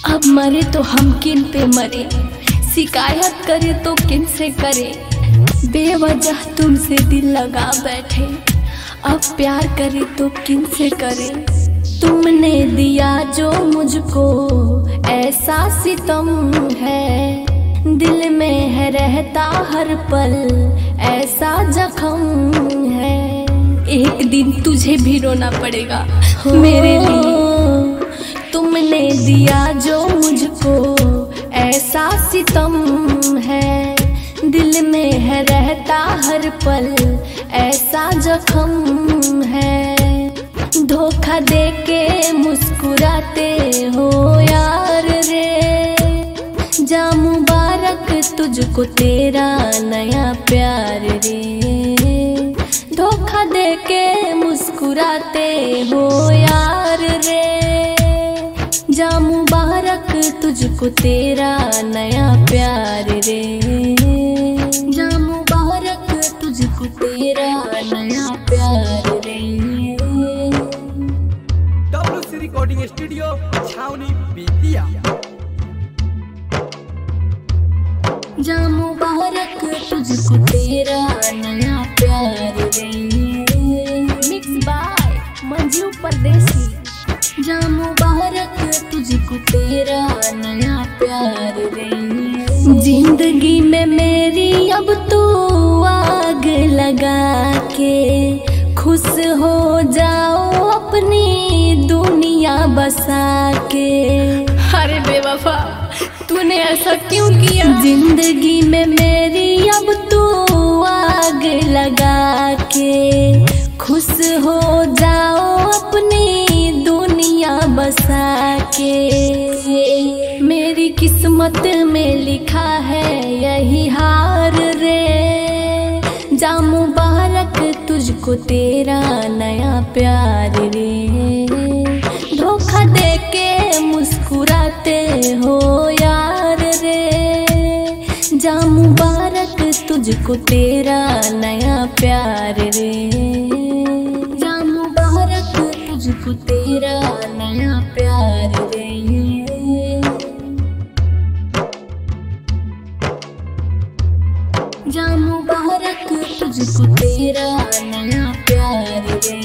अब मरे तो हम किन पे मरे, शिकायत करे तो किन से करे। बेवजह तुमसे दिल लगा बैठे, अब प्यार करे तो किन से करे। तुमने दिया जो मुझको ऐसा सितम है, दिल में है रहता हर पल ऐसा जख्म है। एक दिन तुझे भी रोना पड़ेगा मेरे लिए। तुमने दिया जो मुझको ऐसा सितम है, दिल में है रहता हर पल ऐसा जख्म है। धोखा देके मुस्कुराते हो यार रे, जा मुबारक तुझको तेरा नया प्यार रे। धोखा देके मुस्कुराते हो यार रे, जा मुबारक तुझको तेरा नया प्यार रे। जा मुबारक तुझको तेरा नया प्यार रे। WC रिकॉर्डिंग स्टूडियो छावनी बेतिया। जा मुबारक तुझको तेरा नया प्यार रे। मिक्स बाय मंजू परदेसी। जा मुबारक तुझको तेरा नया प्यार रे। जिंदगी में मेरी अब तू आग लगा के, खुश हो जाओ अपनी दुनिया बसा के। अरे बेवफा तूने ऐसा क्यों किया। जिंदगी में मेरी अब तू आग लगा के, खुश हो जाओ अपनी दुनिया बसा के। मेरी किस्मत में लिखा है यही हार रे, जा मुबारक तुझको तेरा नया प्यार रे। धोखा देके मुस्कुराते हो यार रे, जा मुबारक तुझको तेरा नया प्यार रे। जा मुबारक तुझको तेरा नया प्यार रे। जा मुबारक तुझको तेरा नया प्यार रे।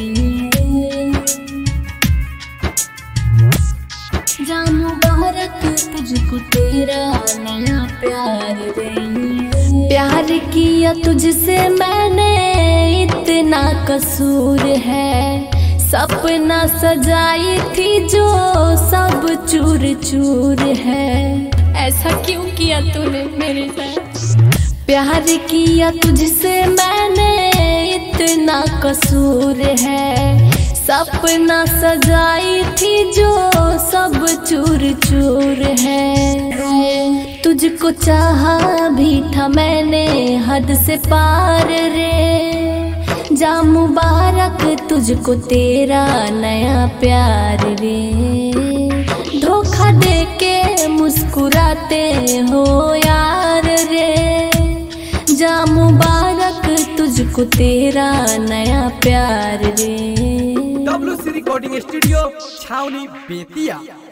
जा मुबारक तुझको तेरा नया प्यार रे। प्यार किया तुझसे मैंने इतना कसूर है, सपना सजाई थी जो सब चूर चूर है। ऐसा क्यों किया तूने मेरे साथ। प्यार किया तुझसे मैंने इतना कसूर है, सपना सजाई थी जो सब चूर चूर है। तुझको चाहा भी था मैंने हद से पार रे, जा मुबारक तुझको तेरा नया प्यार रे। धोखा देके मुस्कुराते हो यार रे, जा मुबारक तुझको तेरा नया प्यार रे। WC रिकॉर्डिंग स्टूडियो छावनी बेतिया।